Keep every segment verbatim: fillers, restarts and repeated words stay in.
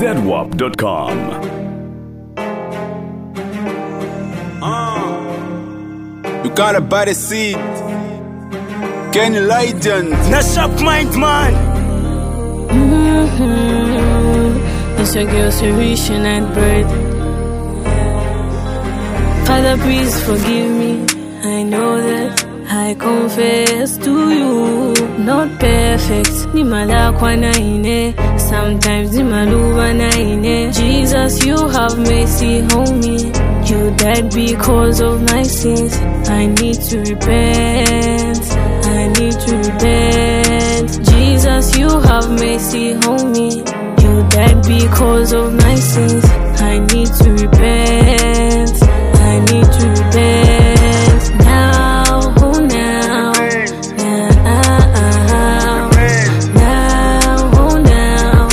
Z W A P dot com. You got a body seat. Can you legend? Nash up mind man. Mm-hmm. It's a girl solution at birth. Father, please forgive me. I know that I confess to you, not perfect. Ni malakwa na ine, sometimes ni maluba na ine. Jesus, you have mercy on me. You died because of my sins. I need to repent. I need to repent. Jesus, you have mercy on me. You died because of my sins. I need to repent. I need to repent. Now, oh now, now, now, oh now,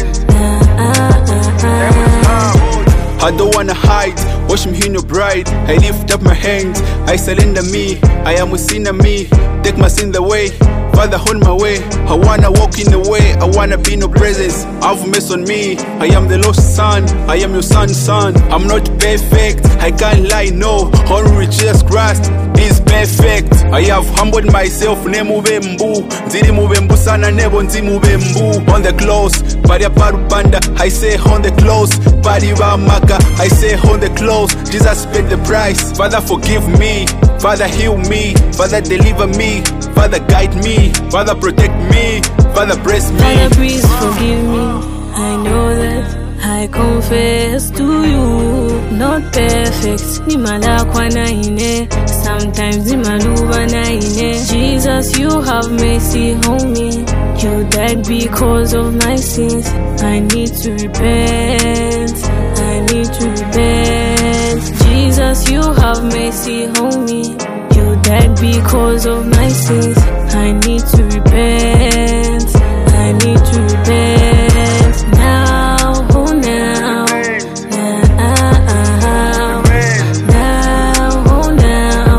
now. I don't wanna hide. Watch me in your bride. I lift up my hands. I surrender me. I am a sinner me. Take my sin away. Father, hold my way. I wanna walk in the way. I wanna be in your presence. Have mercy on me. I am the lost son. I am your son's son. I'm not perfect. I can't lie, no. Only Jesus Christ is perfect. I have humbled myself. Ne mube mbu. Nziri mube mbu sana nebo nzi mube mbu. On the close. Bari paru panda. I say on the close. Bari wa maka. I say on the close. Jesus paid the price. Father, forgive me. Father, heal me. Father, deliver me. Father, guide me. Father, protect me. Father, bless me. Father, please forgive me. I know that I confess to you, not perfect. Ni malakwa na ine, sometimes ni maluba na ine. Jesus, you have mercy on me. You died because of my sins. I need to repent. I need to repent. Jesus, you have mercy on me. You died because of my sins. I need to repent. I need to repent. Now, oh now, now, now, oh now,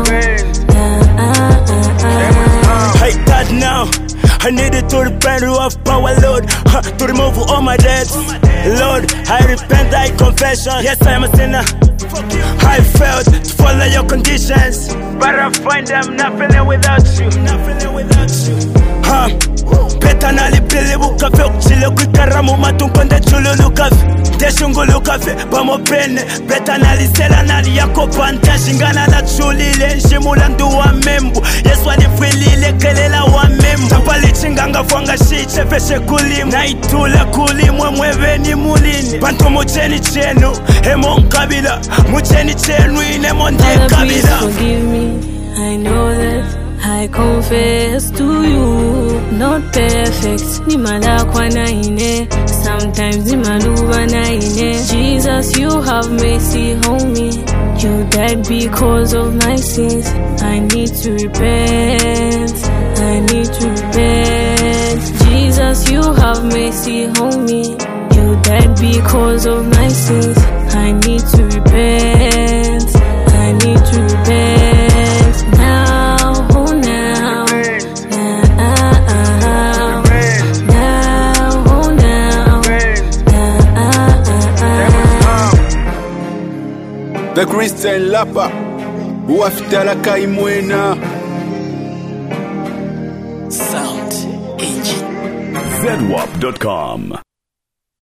now. Hey God, now I needed to repent of power, Lord, huh, to remove all my debts. Lord, I repent, I confession. Yes, I am a sinner. I failed to follow your conditions, but I find them not feeling without you. Not feeling without you. Huh? Better nali pili bukafe Chile kwikaramu matunkonde chulu lukafe Deshungu lukafe Bamo pene Better nali sela nali yako panta Shingana na chulile Nshimula ndu wa membu Yesu alifwilile kelela wa membu Tapali chinganga fwanga shiche Feshe kulimu Na itula kulimu Mweveni mulini Bantu mucheni chenu Emo nkabila Mucheni chenu ine monde kabila. Father, please forgive me. I know that I confess to you, not perfect. Ni malakwa na ine, sometimes ni maluba na ine. Jesus, you have mercy on me. You died because of my sins. I need to repent. I need to repent. Jesus, you have mercy on me. You died because of my sins. I need to repent. I need to repent. Now, oh now, now, now, oh now, now. The Christian Lapa. Uafitala kaimwena. Z W A P dot com.